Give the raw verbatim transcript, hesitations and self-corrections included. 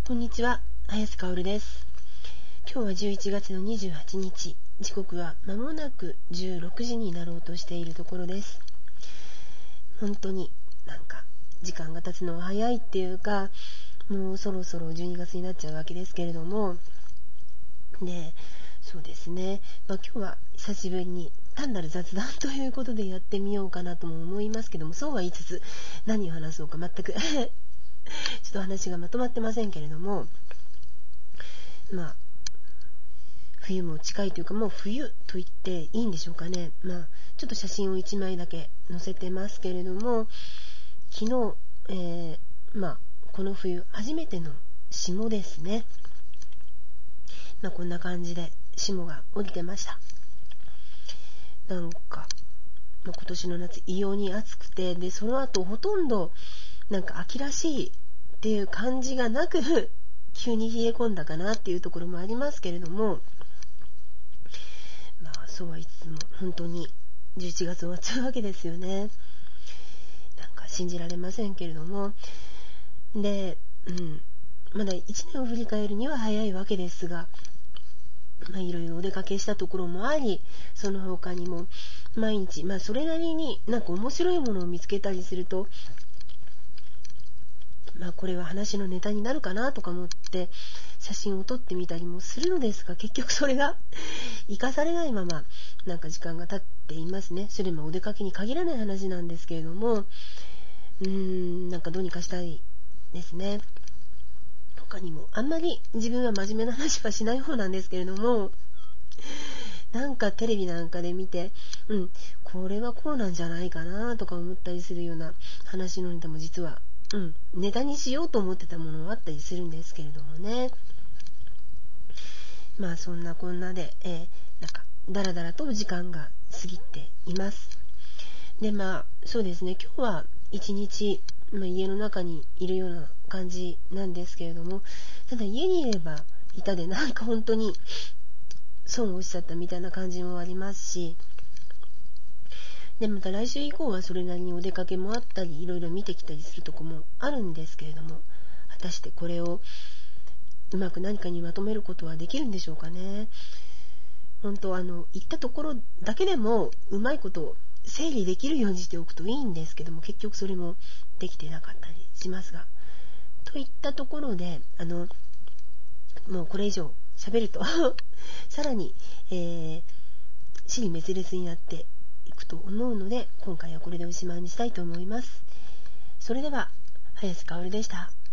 こんにちは、林香織です。今日はじゅういちがつのにじゅうはちにち、時刻は間もなくじゅうろくじになろうとしているところです。本当になんか時間が経つのは早いっていうか、もうそろそろじゅうにがつになっちゃうわけですけれども、で、そうですね、まあ、今日は久しぶりに単なる雑談ということでやってみようかなとも思いますけども、そうは言いつつ何を話そうか全くちょっと話がまとまってませんけれども、まあ冬も近いというか、もう冬と言っていいんでしょうかね。まあちょっと写真をいちまいだけ載せてますけれども、昨日、えー、まあこの冬初めての霜ですね。まあこんな感じで霜が降りてました。なんか、まあ、今年の夏異様に暑くて、でその後ほとんどなんか秋らしいっていう感じがなく急に冷え込んだかなっていうところもありますけれども、まあそうはいつも本当にじゅういちがつ終わっちゃうわけですよね。なんか信じられませんけれども、で、うん、まだいちねんを振り返るには早いわけですが、まあいろいろお出かけしたところもあり、その他にも毎日、まあそれなりになんか面白いものを見つけたりすると、まあこれは話のネタになるかなとか思って写真を撮ってみたりもするのですが、結局それが生かされないままなんか時間が経っていますね。それもお出かけに限らない話なんですけれども、うーんなんかどうにかしたいですね。他にもあんまり自分は真面目な話はしない方なんですけれども、なんかテレビなんかで見て、うんこれはこうなんじゃないかなとか思ったりするような話のネタも実は、うん、ネタにしようと思ってたものはあったりするんですけれどもね。まあそんなこんなで、えー、なんかだらだらと時間が過ぎています。でまあそうですね、今日は一日、まあ、家の中にいるような感じなんですけれども、ただ家にいればいたでなんか本当に損をしちゃったみたいな感じもありますし、でまた来週以降はそれなりにお出かけもあったりいろいろ見てきたりするとこもあるんですけれども、果たしてこれをうまく何かにまとめることはできるんでしょうかね。本当あの行ったところだけでもうまいこと整理できるようにしておくといいんですけども、結局それもできてなかったりしますが、といったところであのもうこれ以上喋るとさらに、えー、支離滅裂になっていくと思うので、今回はこれでおしまいにしたいと思います。それでは林香織でした。